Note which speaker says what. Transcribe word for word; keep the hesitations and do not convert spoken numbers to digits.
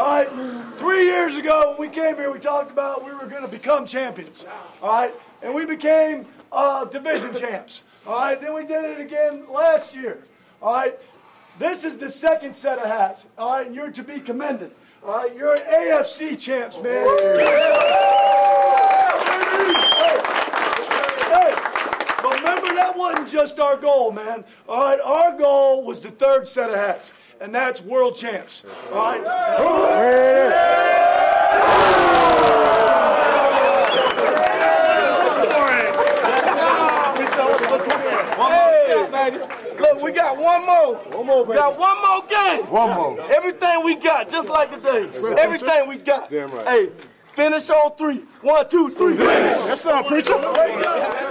Speaker 1: right? Three years ago when we came here, we talked about we were going to become champions, all right? And we became uh, division champs, all right? Then we did it again last year, all right? This is the second set of hats, all right? And you're to be commended, all right? You're A F C champs, man. Hey, but remember, that wasn't just our goal, man. All right, our goal was the third set of hats, and that's world champs. All right.
Speaker 2: Hey, look, we got one more. One more, baby. Got one more game.
Speaker 3: One more.
Speaker 2: Everything we got, just like today. Everything we got.
Speaker 3: Damn right.
Speaker 2: Hey, finish on three. One, two, three.
Speaker 3: That's all, preacher.
Speaker 1: Great job.